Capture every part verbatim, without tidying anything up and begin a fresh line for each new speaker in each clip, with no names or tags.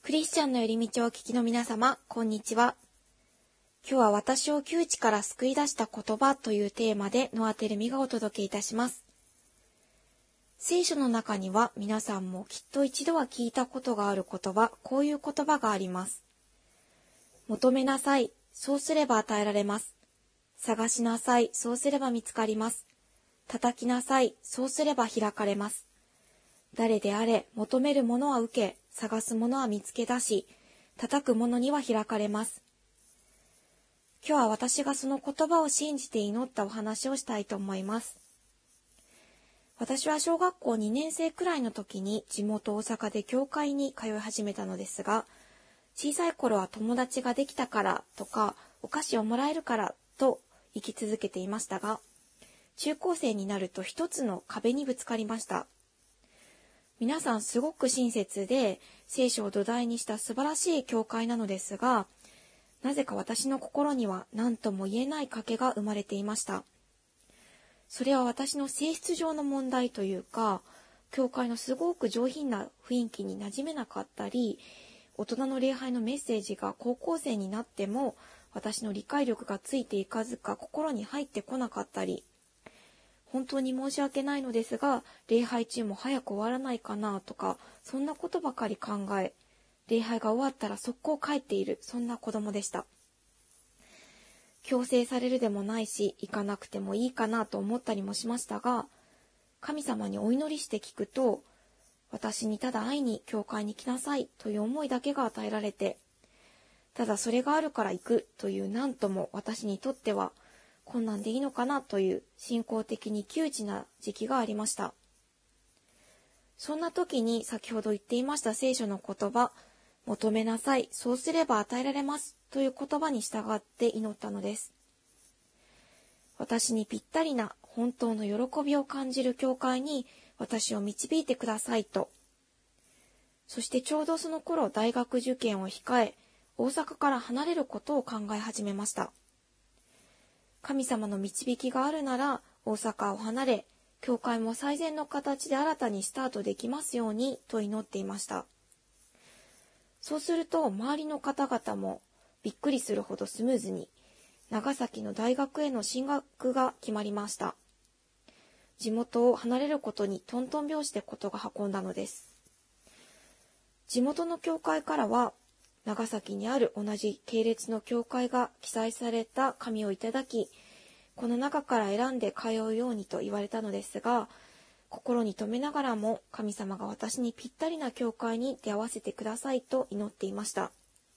クリスチャンの寄り道をお聞きの皆様、こんにちは。今日は私を窮地から救い出した言葉というテーマでノアテルミがお届けいたします。聖書の中には皆さんもきっと一度は聞いたことがある言葉、こういう言葉があります。求めなさい、そうすれば与えられます。探しなさい、そうすれば見つかります。叩きなさい、そうすれば開かれます。誰であれ、求めるものは受け、探すものは見つけ出し、叩くものには開かれます。今日は私がその言葉を信じて祈ったお話をしたいと思います。私は小学校にねん生くらいの時に地元大阪で教会に通い始めたのですが、小さい頃は友達ができたからとか、お菓子をもらえるからと生き続けていましたが、中高生になると一つの壁にぶつかりました。皆さんすごく親切で聖書を土台にした素晴らしい教会なのですが、なぜか私の心には何とも言えない賭けが生まれていました。それは私の性質上の問題というか、教会のすごく上品な雰囲気に馴染めなかったり、大人の礼拝のメッセージが高校生になっても私の理解力がついていかずか心に入ってこなかったり、本当に申し訳ないのですが、礼拝中も早く終わらないかなとか、そんなことばかり考え、礼拝が終わったら速攻帰っている、そんな子供でした。強制されるでもないし、行かなくてもいいかなと思ったりもしましたが、神様にお祈りして聞くと、私にただ会いに教会に来なさいという思いだけが与えられて、ただそれがあるから行くというなんとも私にとっては、こんなんでいいのかなという信仰的に窮地な時期がありました。そんな時に先ほど言っていました聖書の言葉、求めなさい、そうすれば与えられますという言葉に従って祈ったのです。私にぴったりな本当の喜びを感じる教会に私を導いてくださいと。そしてちょうどその頃大学受験を控え、大阪から離れることを考え始めました。神様の導きがあるなら大阪を離れ、教会も最善の形で新たにスタートできますようにと祈っていました。そうすると周りの方々もびっくりするほどスムーズに長崎の大学への進学が決まりました。地元を離れることにトントン拍子でことが運んだのです。地元の教会からは長崎にある同じ系列の教会が記載された紙をいただき、この中から選んで通うようにと言われたのですが、心に留めながらも神様が私にぴったりな教会に出会わせてくださいと祈っていました。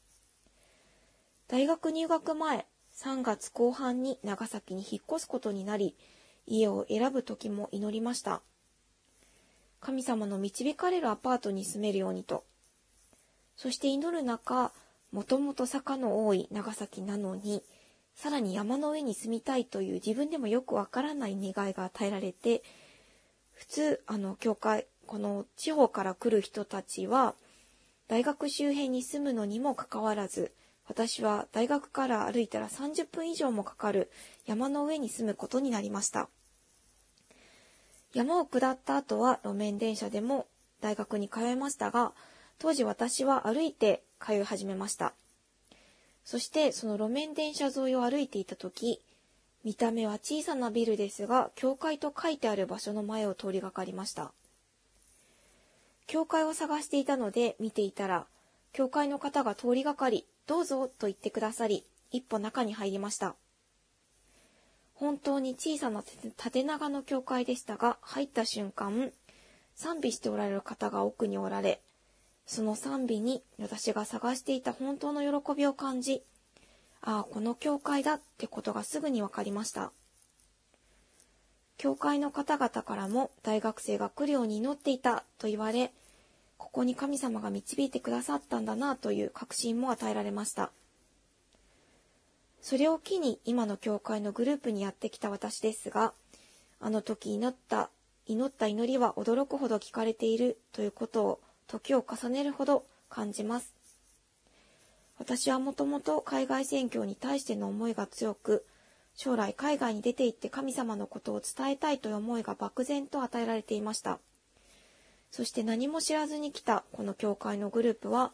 大学入学前、さんがつこう半に長崎に引っ越すことになり、家を選ぶ時も祈りました。神様の導かれるアパートに住めるようにと。そして祈る中、もともと坂の多い長崎なのに、さらに山の上に住みたいという自分でもよくわからない願いが与えられて、普通、あの、教会、この地方から来る人たちは、大学周辺に住むのにもかかわらず、私は大学から歩いたらさんじゅっぷん以上もかかる山の上に住むことになりました。山を下った後は路面電車でも大学に通いましたが、当時私は歩いて通い始めました。そしてその路面電車沿いを歩いていたとき、見た目は小さなビルですが、教会と書いてある場所の前を通りがかりました。教会を探していたので見ていたら、教会の方が通りがかり、どうぞと言ってくださり、一歩中に入りました。本当に小さな縦長の教会でしたが、入った瞬間、賛美しておられる方が奥におられ、その賛美に私が探していた本当の喜びを感じ、ああ、この教会だってことがすぐにわかりました。教会の方々からも大学生が来るように祈っていたと言われ、ここに神様が導いてくださったんだなという確信も与えられました。それを機に今の教会のグループにやってきた私ですが、あの時祈った、祈った祈りは驚くほど聞かれているということを時を重ねるほど感じます。私はもともと海外宣教に対しての思いが強く、将来海外に出て行って神様のことを伝えたいという思いが漠然と与えられていました。そして何も知らずに来たこの教会のグループは、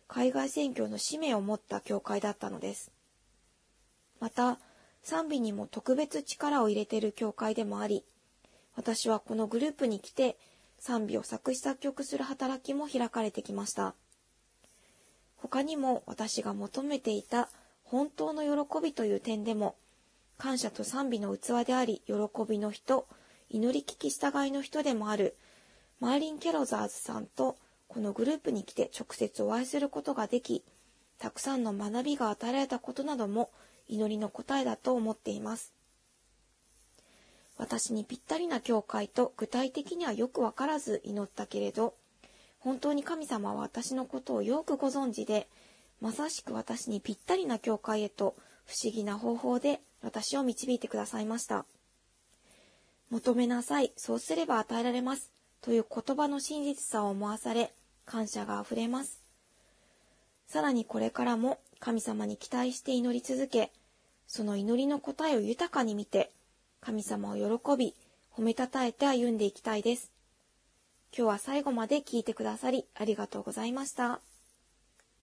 海外宣教の使命を持った教会だったのです。また、賛美にも特別力を入れている教会でもあり、私はこのグループに来て賛美を作詞作曲する働きも開かれてきました。他にも私が求めていた本当の喜びという点でも、感謝と賛美の器であり、喜びの人、祈り聞き従いの人でもあるマーリン・ケロザーズさんとこのグループに来て直接お会いすることができ、たくさんの学びが与えられたことなども祈りの答えだと思っています。私にぴったりな教会と具体的にはよくわからず祈ったけれど、本当に神様は私のことをよくご存知で、まさしく私にぴったりな教会へと不思議な方法で私を導いてくださいました。求めなさい、そうすれば与えられますという言葉の真実さを思わされ、感謝があふれます。さらにこれからも神様に期待して祈り続け、その祈りの答えを豊かに見て、神様を喜び、褒めたたえて歩んでいきたいです。今日は最後まで聞いてくださりありがとうございました。